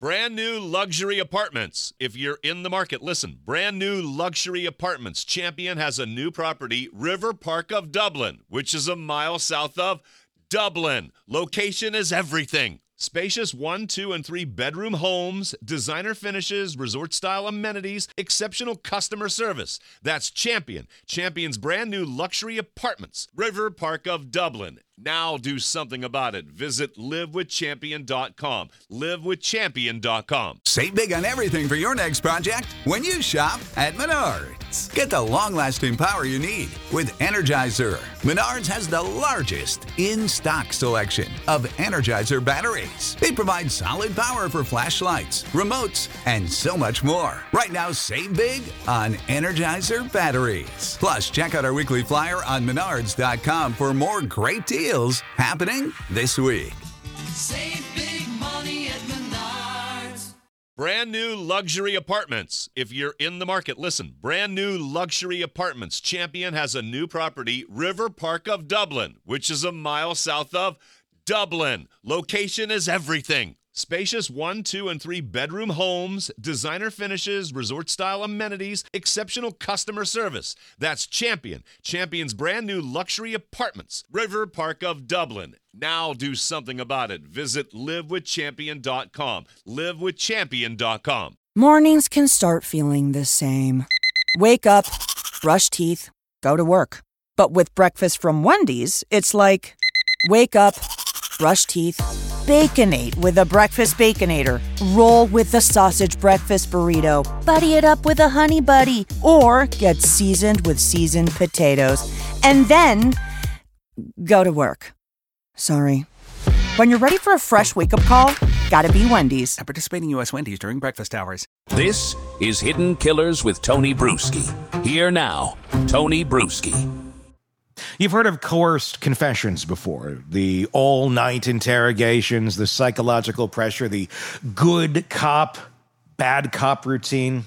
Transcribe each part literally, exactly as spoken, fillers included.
Brand new luxury apartments. If you're in the market, listen. Brand new luxury apartments. Champion has a new property, River Park of Dublin, which is a mile south of Dublin. Location is everything. Spacious one, two, and three bedroom homes, designer finishes, resort-style amenities, exceptional customer service. That's Champion. Champion's brand new luxury apartments. River Park of Dublin. Now do something about it. Visit live with champion dot com. live with champion dot com. Save big on everything for your next project when you shop at Menards. Get the long-lasting power you need with Energizer. Menards has the largest in-stock selection of Energizer batteries. They provide solid power for flashlights, remotes, and so much more. Right now, save big on Energizer batteries. Plus, check out our weekly flyer on menards dot com for more great deals. Deals happening this week. Save big money at Menards. Brand new luxury apartments. If you're in the market, listen. Brand new luxury apartments. Champion has a new property, River Park of Dublin, which is a mile south of Dublin. Location is everything. Spacious one, two, and three bedroom homes, designer finishes, resort-style amenities, exceptional customer service. That's Champion. Champion's brand new luxury apartments. River Park of Dublin. Now do something about it. Visit live with champion dot com. live with champion dot com. Mornings can start feeling the same. Wake up, brush teeth, go to work. But with breakfast from Wendy's, it's like, wake up, brush teeth, Baconate with a breakfast Baconator. Roll with the sausage breakfast burrito. Buddy it up with a honey buddy. Or get seasoned with seasoned potatoes. And then go to work. Sorry. When you're ready for a fresh wake-up call, gotta be Wendy's. At participating U S Wendy's during breakfast hours. This is Hidden Killers with Tony Bruschi. Here now, Tony Bruschi. You've heard of coerced confessions before. The all-night interrogations, the psychological pressure, the good cop, bad cop routine.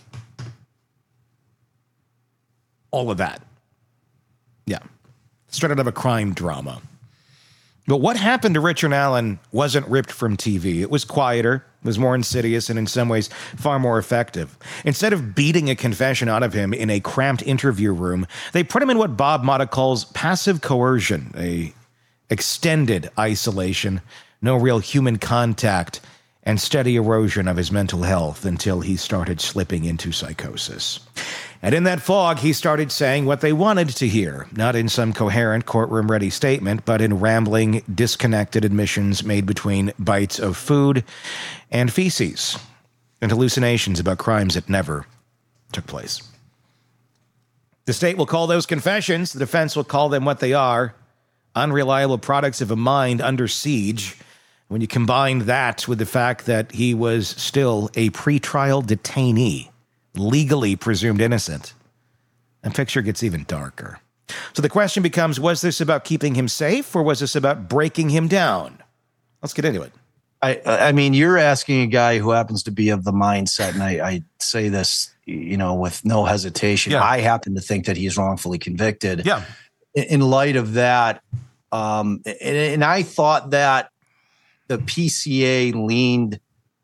All of that. Yeah. Straight out of a crime drama. But what happened to Richard Allen wasn't ripped from T V. It was quieter, it was more insidious, and in some ways far more effective. Instead of beating a confession out of him in a cramped interview room, they put him in what Bob Motta calls passive coercion, a extended isolation, no real human contact, and steady erosion of his mental health until he started slipping into psychosis. And in that fog, he started saying what they wanted to hear, not in some coherent courtroom-ready statement, but in rambling, disconnected admissions made between bites of food and feces, and hallucinations about crimes that never took place. The state will call those confessions, the defense will call them what they are, unreliable products of a mind under siege. When you combine that with the fact that he was still a pretrial detainee, legally presumed innocent, the picture gets even darker. So the question becomes, was this about keeping him safe, or was this about breaking him down? Let's get into it. I, I mean, you're asking a guy who happens to be of the mindset, and I, I say this, you know, with no hesitation. Yeah. I happen to think that he's wrongfully convicted. Yeah. In, in light of that, um, and, and I thought that the P C A leaned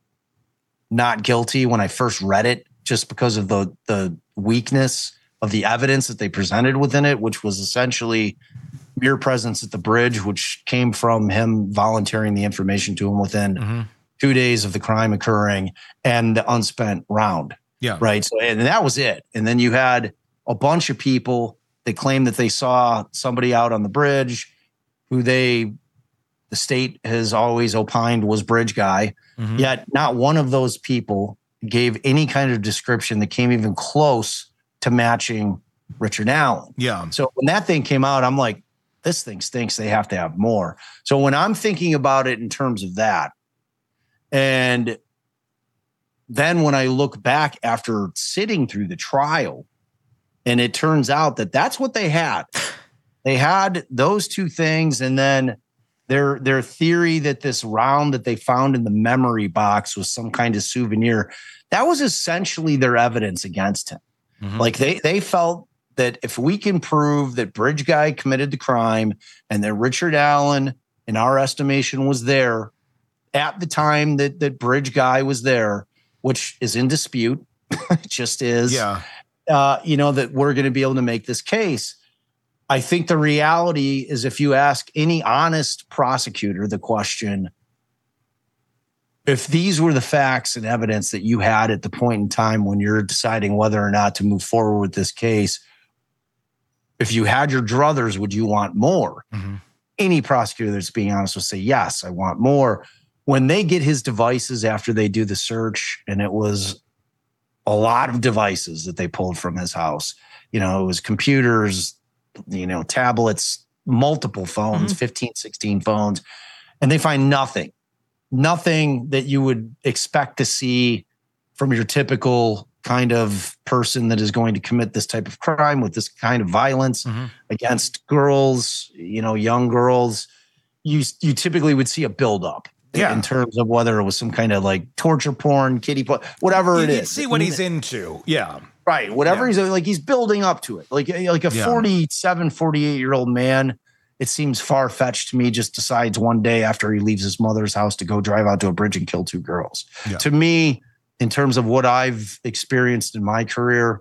not guilty when I first read it, just because of the the weakness of the evidence that they presented within it, which was essentially mere presence at the bridge, which came from him volunteering the information to him within mm-hmm. two days of the crime occurring, and the unspent round. Yeah. Right. So, and that was it. And then you had a bunch of people that claimed that they saw somebody out on the bridge who they, the state has always opined was bridge guy. Mm-hmm. Yet not one of those people gave any kind of description that came even close to matching Richard Allen. Yeah. So when that thing came out, I'm like, this thing stinks. They have to have more. So when I'm thinking about it in terms of that, and then when I look back after sitting through the trial, and it turns out that that's what they had. They had those two things, and then Their their theory that this round that they found in the memory box was some kind of souvenir, that was essentially their evidence against him. Mm-hmm. Like they they felt that if we can prove that Bridge Guy committed the crime and that Richard Allen, in our estimation, was there, at the time that that bridge guy was there, which is in dispute, it just is. Yeah. Uh, you know, that we're going to be able to make this case. I think the reality is, if you ask any honest prosecutor the question, if these were the facts and evidence that you had at the point in time when you're deciding whether or not to move forward with this case, if you had your druthers, would you want more? Mm-hmm. Any prosecutor that's being honest will say, yes, I want more. When they get his devices after they do the search, and it was a lot of devices that they pulled from his house, you know, it was computers, you know, tablets, multiple phones, mm-hmm. fifteen, sixteen phones, and they find nothing, nothing that you would expect to see from your typical kind of person that is going to commit this type of crime with this kind of violence mm-hmm. against girls, you know, young girls. You, you typically would see a buildup yeah. in terms of whether it was some kind of like torture porn, kiddie porn, whatever you, it you'd is. See what he's into. Yeah. Right. Whatever yeah. he's like, he's building up to it. Like, like a yeah. forty-seven, forty-eight year old man. It seems far fetched to me, just decides one day after he leaves his mother's house to go drive out to a bridge and kill two girls. Yeah. To me, in terms of what I've experienced in my career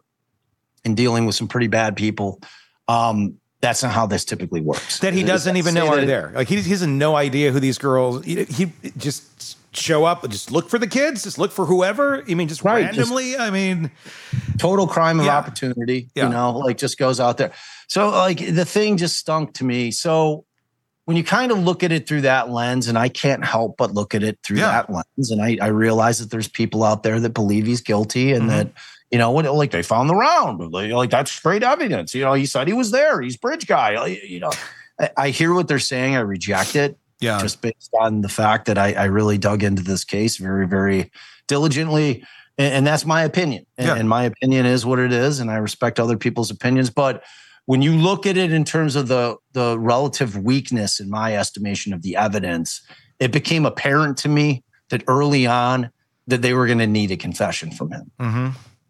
in dealing with some pretty bad people, um, that's not how this typically works. That he doesn't even know are there. Like he, he has no idea who these girls. He, he just show up, just look for the kids, just look for whoever. I mean, just right, randomly. Just I mean, total crime of yeah. opportunity. Yeah. You know, like just goes out there. So like the thing just stunk to me. So when you kind of look at it through that lens, and I can't help but look at it through yeah. that lens, and I, I realize that there's people out there that believe he's guilty, and mm-hmm. that, you know, what, like they found the round, like, like that's straight evidence. You know, he said he was there. He's bridge guy. You know, I, I hear what they're saying. I reject it. Yeah. Just based on the fact that I, I really dug into this case very, very diligently. And, and that's my opinion. And, yeah. and my opinion is what it is. And I respect other people's opinions. But when you look at it in terms of the, the relative weakness, in my estimation, of the evidence, it became apparent to me that early on that they were going to need a confession from him. Mm-hmm.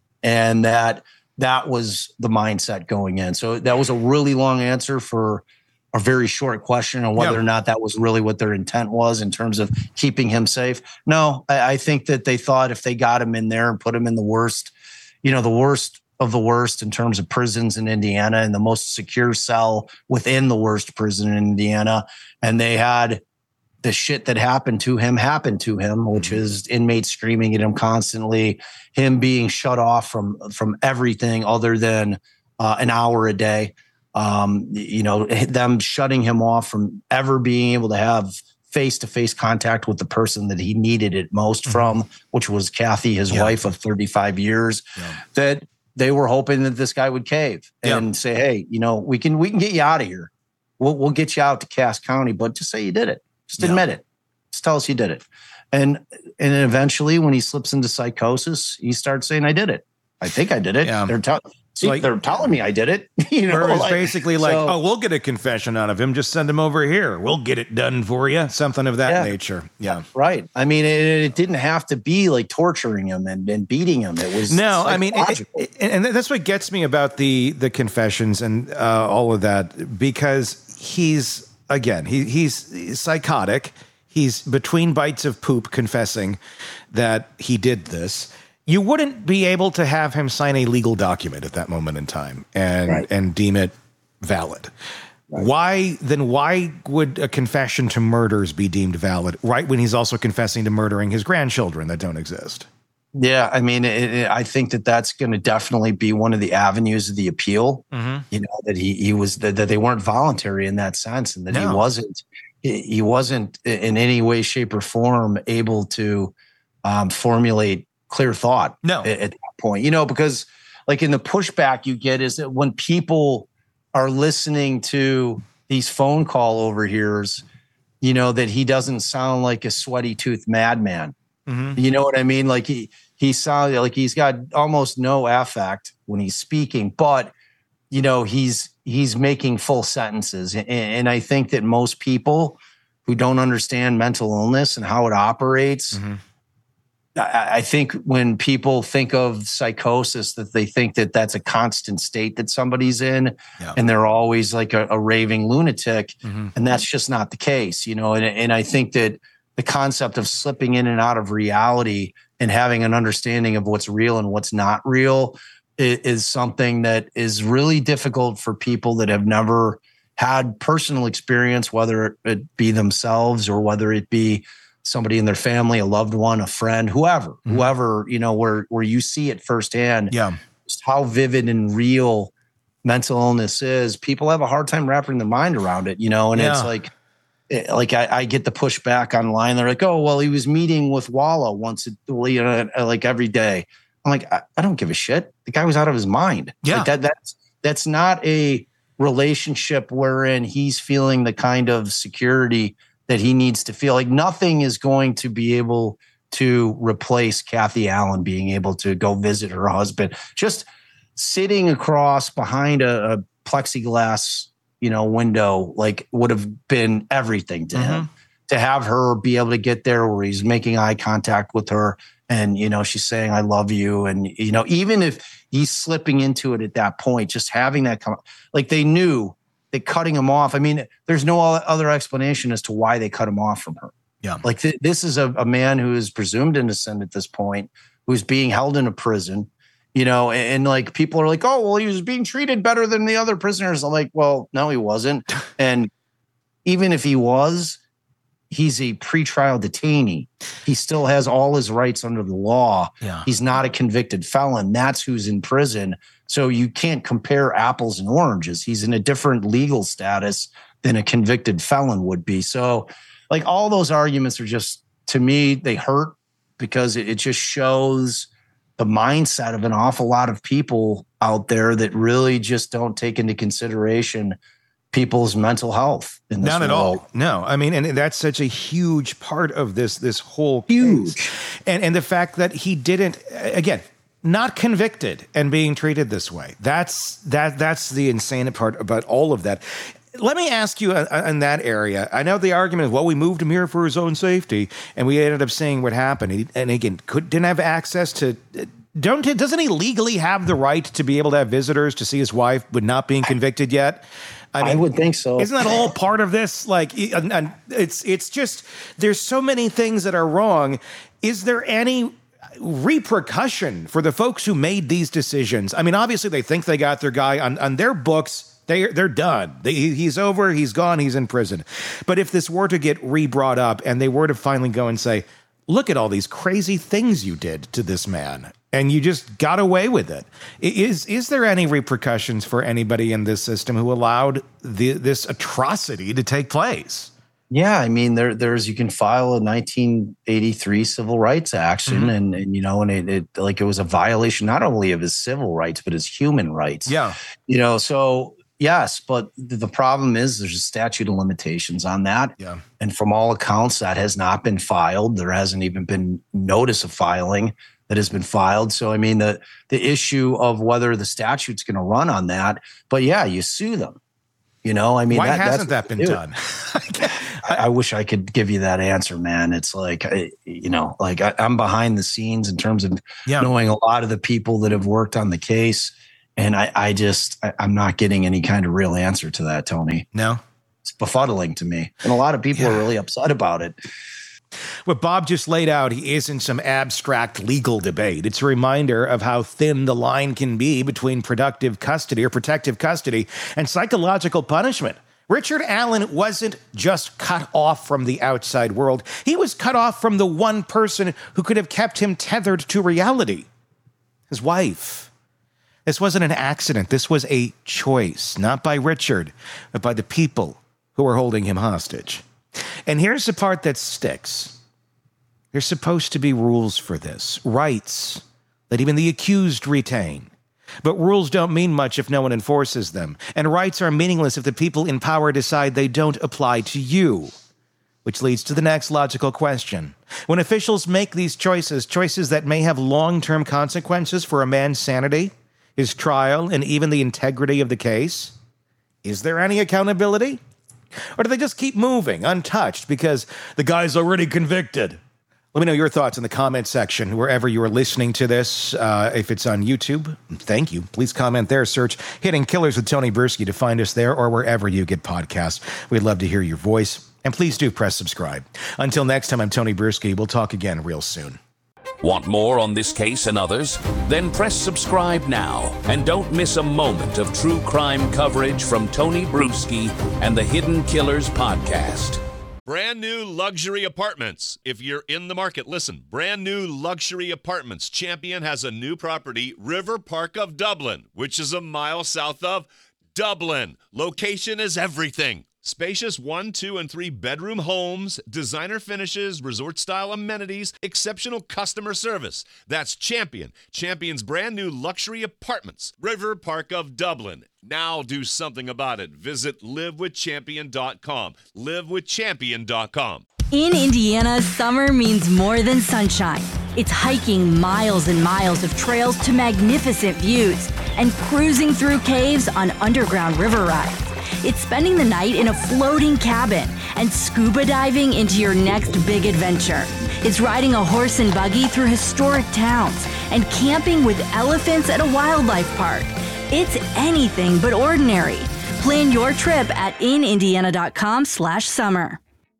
And that that was the mindset going in. So that was a really long answer for a very short question on whether yeah. or not that was really what their intent was in terms of keeping him safe. No, I, I think that they thought if they got him in there and put him in the worst, you know, the worst of the worst in terms of prisons in Indiana, and the most secure cell within the worst prison in Indiana, and they had the shit that happened to him happen to him, which mm-hmm. is inmates screaming at him constantly, him being shut off from from everything other than uh, an hour a day. Um, you know, them shutting him off from ever being able to have face-to-face contact with the person that he needed it most mm-hmm. from, which was Kathy, his yeah. wife of thirty-five years, yeah. that they were hoping that this guy would cave and yeah. say, hey, you know, we can, we can get you out of here. We'll, we'll get you out to Cass County, but just say you did it. Just admit yeah. it. Just tell us you did it. And, and then eventually when he slips into psychosis, he starts saying, I did it. I think I did it. Yeah. They're telling, See, like, they're telling me I did it. You know, or it's like, basically like, so, oh, we'll get a confession out of him. Just send him over here. We'll get it done for you. Something of that yeah, nature. Yeah. Right. I mean, it, it didn't have to be like torturing him and, and beating him. It was no, I mean, it, it, and that's what gets me about the, the confessions and uh, all of that, because he's, again, he, he's, he's psychotic. He's between bites of poop confessing that he did this. You wouldn't be able to have him sign a legal document at that moment in time and right. and deem it valid. Right. Why then? Why would a confession to murders be deemed valid? Right when he's also confessing to murdering his grandchildren that don't exist. Yeah, I mean, it, it, I think that that's going to definitely be one of the avenues of the appeal. Mm-hmm. You know, that he he was that, that they weren't voluntary in that sense, and that no. he wasn't he, he wasn't in any way, shape, or form able to um, formulate clear thought no. at, at that point, you know, because like in the pushback you get is that when people are listening to these phone call overhears, you know, that he doesn't sound like a sweaty tooth madman. Mm-hmm. You know what I mean? Like he, he sounds like he's got almost no affect when he's speaking, but you know, he's, he's making full sentences. And, and I think that most people who don't understand mental illness and how it operates, mm-hmm. I think when people think of psychosis, that they think that that's a constant state that somebody's in, yeah. and they're always like a, a raving lunatic, mm-hmm. and that's just not the case, you know. And, and I think that the concept of slipping in and out of reality and having an understanding of what's real and what's not real is, is something that is really difficult for people that have never had personal experience, whether it be themselves or whether it be somebody in their family, a loved one, a friend, whoever, mm-hmm. whoever, you know, where, where you see it firsthand, yeah, just how vivid and real mental illness is. People have a hard time wrapping their mind around it, you know, and yeah. it's like, like I, I get the pushback online. They're like, oh, well, he was meeting with Walla once, you know, like every day. I'm like, I, I don't give a shit. The guy was out of his mind. Yeah. Like that, that's, that's not a relationship wherein he's feeling the kind of security that he needs to feel. Like nothing is going to be able to replace Kathy Allen being able to go visit her husband. Just sitting across behind a, a plexiglass, you know, window, like would have been everything to mm-hmm. him. To have her be able to get there where he's making eye contact with her and, you know, she's saying, I love you. And, you know, even if he's slipping into it at that point, just having that come, like they knew that cutting him off. I mean, there's no other explanation as to why they cut him off from her. Yeah. Like th- this is a, a man who is presumed innocent at this point, who's being held in a prison, you know, and, and like people are like, oh, well, he was being treated better than the other prisoners. I'm like, well, no, he wasn't. And even if he was, he's a pretrial detainee. He still has all his rights under the law. Yeah. He's not a convicted felon. That's who's in prison. So you can't compare apples and oranges. He's in a different legal status than a convicted felon would be. So like all those arguments are just, to me, they hurt because it, it just shows the mindset of an awful lot of people out there that really just don't take into consideration people's mental health in this Not at world. all. No, I mean, and that's such a huge part of this, this whole Huge. case. And, and the fact that he didn't, again, not convicted and being treated this way. That's, that, that's the insane part about all of that. Let me ask you uh, in that area. I know the argument is, well, we moved him here for his own safety, and we ended up seeing what happened. He, and again, could, didn't have access to, don't, doesn't he legally have the right to be able to have visitors to see his wife, but not being convicted yet? I, mean, I would think so. Isn't that all part of this? Like, and, and it's it's just, there's so many things that are wrong. Is there any repercussion for the folks who made these decisions? I mean, obviously they think they got their guy on, on their books. They, they're done. They, he's over. He's gone. He's in prison. But if this were to get re-brought up and they were to finally go and say, look at all these crazy things you did to this man, and you just got away with it. Is is there any repercussions for anybody in this system who allowed the, this atrocity to take place? Yeah, I mean, there there's you can file a nineteen eighty-three civil rights action, mm-hmm. and and you know, and it, it like it was a violation not only of his civil rights but his human rights. Yeah, you know, so yes, but the problem is there's a statute of limitations on that. Yeah, and from all accounts, that has not been filed. There hasn't even been notice of filing that has been filed. So, I mean, the the issue of whether the statute's going to run on that, but yeah, you sue them. You know, I mean, why that, hasn't that been done? I, I wish I could give you that answer, man. It's like, I, you know, like I, I'm behind the scenes in terms of yeah. knowing a lot of the people that have worked on the case. And I, I just, I, I'm not getting any kind of real answer to that, Tony. No, it's befuddling to me. And a lot of people yeah. are really upset about it. What Bob just laid out isn't some abstract legal debate. It's a reminder of how thin the line can be between productive custody or protective custody and psychological punishment. Richard Allen wasn't just cut off from the outside world. He was cut off from the one person who could have kept him tethered to reality, his wife. This wasn't an accident. This was a choice, not by Richard, but by the people who were holding him hostage. And here's the part that sticks. There's supposed to be rules for this, rights that even the accused retain. But rules don't mean much if no one enforces them, and rights are meaningless if the people in power decide they don't apply to you. Which leads to the next logical question. When officials make these choices, choices that may have long-term consequences for a man's sanity, his trial, and even the integrity of the case, is there any accountability? Or do they just keep moving, untouched, because the guy's already convicted? Let me know your thoughts in the comment section, wherever you are listening to this. Uh, if it's on YouTube, thank you. Please comment there. Search Hitting Killers with Tony Bruschi to find us there, or wherever you get podcasts. We'd love to hear your voice. And please do press subscribe. Until next time, I'm Tony Bruschi. We'll talk again real soon. Want more on this case and others? Then press subscribe now and don't miss a moment of true crime coverage from Tony Bruschi and the Hidden Killers podcast. Brand new luxury apartments. If you're in the market, listen. Brand new luxury apartments. Champion has a new property, River Park of Dublin, which is a mile south of Dublin. Location is everything. Spacious one, two, and three bedroom homes, designer finishes, resort-style amenities, exceptional customer service. That's Champion. Champion's brand new luxury apartments, River Park of Dublin. Now do something about it. Visit live with champion dot com. live with champion dot com. In Indiana, summer means more than sunshine. It's hiking miles and miles of trails to magnificent views and cruising through caves on underground river rides. It's spending the night in a floating cabin and scuba diving into your next big adventure. It's riding a horse and buggy through historic towns and camping with elephants at a wildlife park. It's anything but ordinary. Plan your trip at in indiana dot com slash summer.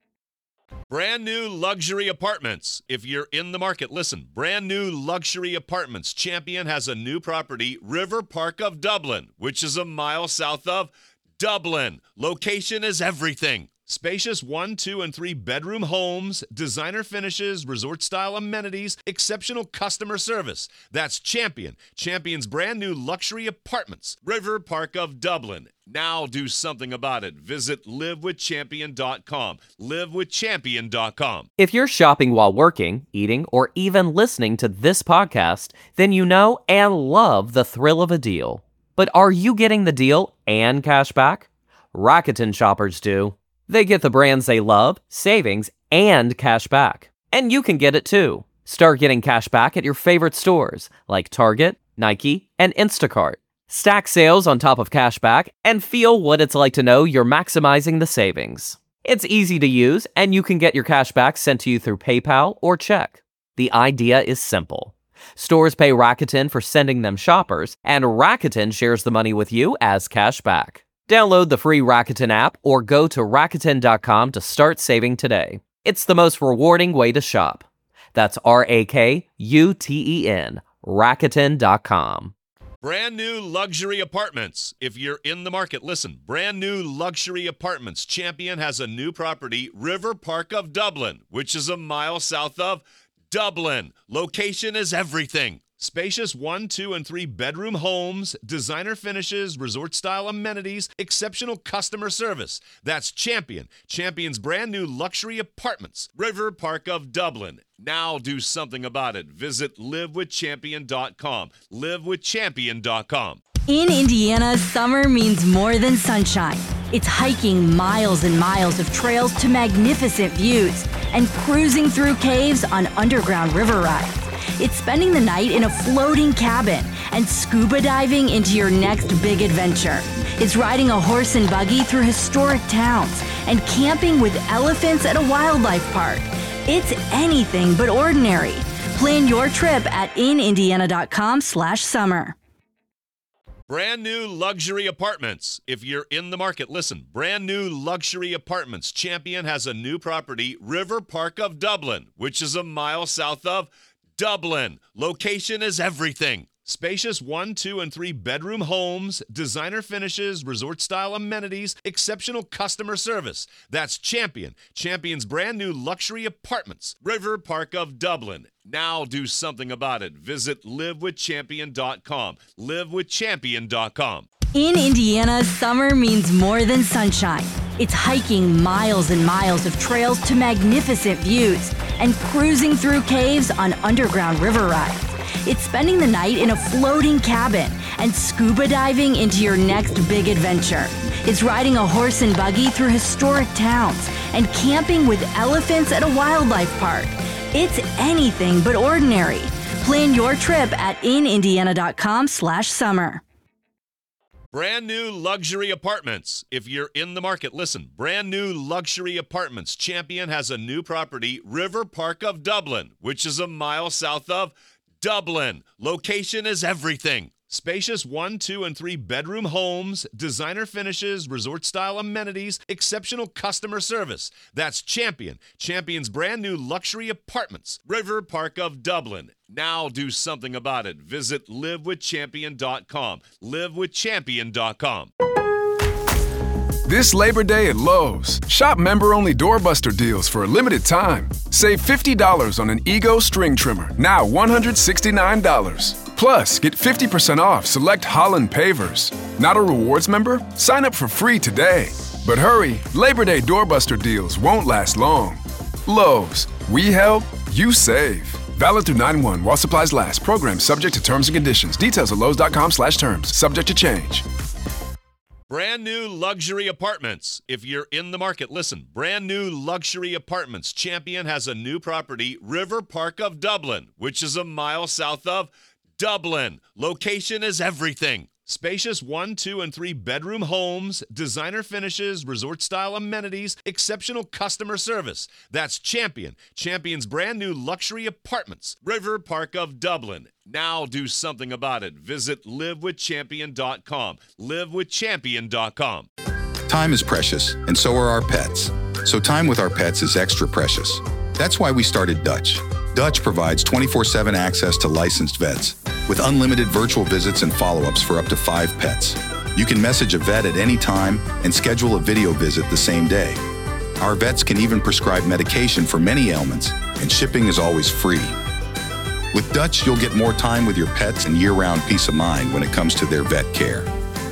Brand new luxury apartments. If you're in the market, listen. Brand new luxury apartments. Champion has a new property, River Park of Dublin, which is a mile south of Dublin. Location is everything. Spacious one, two, and three bedroom homes, designer finishes, resort-style amenities, exceptional customer service. That's Champion. Champion's brand new luxury apartments, River Park of Dublin. Now do something about it. Visit live with champion dot com. live with champion dot com. If you're shopping while working, eating, or even listening to this podcast, then you know and love the thrill of a deal. But are you getting the deal and cash back? Rakuten shoppers do. They get the brands they love, savings, and cash back. And you can get it too. Start getting cash back at your favorite stores like Target, Nike, and Instacart. Stack sales on top of cash back and feel what it's like to know you're maximizing the savings. It's easy to use, and you can get your cash back sent to you through PayPal or check. The idea is simple. Stores pay Rakuten for sending them shoppers, and Rakuten shares the money with you as cash back. Download the free Rakuten app or go to Rakuten dot com to start saving today. It's the most rewarding way to shop. That's R A K U T E N, Rakuten dot com. Brand new luxury apartments. If you're in the market, listen. Brand new luxury apartments. Champion has a new property, River Park of Dublin, which is a mile south of Dublin. Location is everything. Spacious one, two, and three bedroom homes, designer finishes, resort-style amenities, exceptional customer service. That's Champion. Champion's brand new luxury apartments, River Park of Dublin. Now do something about it. Visit live with champion dot com. live with champion dot com. In Indiana, summer means more than sunshine. It's hiking miles and miles of trails to magnificent views and cruising through caves on underground river rides. It's spending the night in a floating cabin and scuba diving into your next big adventure. It's riding a horse and buggy through historic towns and camping with elephants at a wildlife park. It's anything but ordinary. Plan your trip at in indiana dot com slash summer. Brand new luxury apartments. If you're in the market, listen. Brand new luxury apartments. Champion has a new property, River Park of Dublin, which is a mile south of Dublin. Location is everything. Spacious one, two, and three bedroom homes, designer finishes, resort-style amenities, exceptional customer service. That's Champion. Champion's brand new luxury apartments, River Park of Dublin. Now do something about it. Visit live with champion dot com. live with champion dot com. In Indiana, summer means more than sunshine. It's hiking miles and miles of trails to magnificent views and cruising through caves on underground river rides. It's spending the night in a floating cabin and scuba diving into your next big adventure. It's riding a horse and buggy through historic towns and camping with elephants at a wildlife park. It's anything but ordinary. Plan your trip at in indiana dot com slash summer. Brand new luxury apartments. If you're in the market, listen. Brand new luxury apartments. Champion has a new property, River Park of Dublin, which is a mile south of Dublin. Location is everything. Spacious one, two, and three bedroom homes, designer finishes, resort-style amenities, exceptional customer service. That's Champion. Champion's brand new luxury apartments. River Park of Dublin. Now do something about it. Visit live with champion dot com. live with champion dot com. This Labor Day at Lowe's, shop member-only doorbuster deals for a limited time. Save fifty dollars on an Ego string trimmer, now one hundred sixty-nine dollars. Plus, get fifty percent off select Holland pavers. Not a rewards member? Sign up for free today. But hurry, Labor Day doorbuster deals won't last long. Lowe's, we help, you save. Valid through nine one while supplies last. Program subject to terms and conditions. Details at lowes dot com slash terms. Subject to change. Brand new luxury apartments. If you're in the market, listen. Brand new luxury apartments. Champion has a new property, River Park of Dublin, which is a mile south of Dublin. Location is everything. Spacious one, two, and three bedroom homes, designer finishes, resort-style amenities, exceptional customer service. That's Champion. Champion's brand new luxury apartments. River Park of Dublin. Now do something about it. Visit live with champion dot com. live with champion dot com. Time is precious, and so are our pets. So time with our pets is extra precious. That's why we started Dutch. Dutch provides twenty-four seven access to licensed vets with unlimited virtual visits and follow-ups for up to five pets. You can message a vet at any time and schedule a video visit the same day. Our vets can even prescribe medication for many ailments, and shipping is always free. With Dutch, you'll get more time with your pets and year-round peace of mind when it comes to their vet care.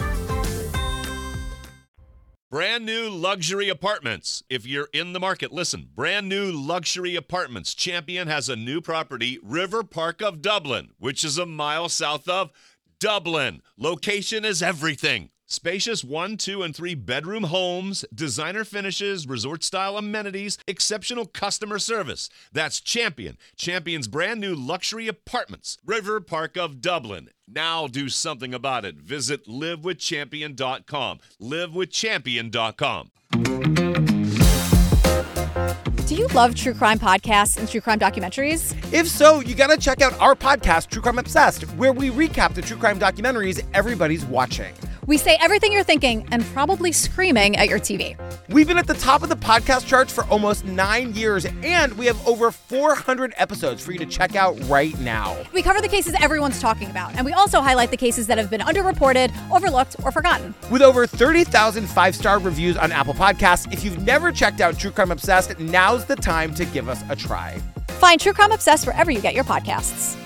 Brand new luxury apartments. If you're in the market, listen. Brand new luxury apartments. Champion has a new property, River Park of Dublin, which is a mile south of Dublin. Location is everything. Spacious one, two, and three bedroom homes, designer finishes, resort-style amenities, exceptional customer service. That's Champion. Champion's brand new luxury apartments. River Park of Dublin. Now do something about it. Visit live with champion dot com. live with champion dot com. Do you love true crime podcasts and true crime documentaries? If so, you gotta check out our podcast, True Crime Obsessed, where we recap the true crime documentaries everybody's watching. We say everything you're thinking and probably screaming at your T V. We've been at the top of the podcast charts for almost nine years, and we have over four hundred episodes for you to check out right now. We cover the cases everyone's talking about, and we also highlight the cases that have been underreported, overlooked, or forgotten. With over thirty thousand five-star reviews on Apple Podcasts, if you've never checked out True Crime Obsessed, now's the time to give us a try. Find True Crime Obsessed wherever you get your podcasts.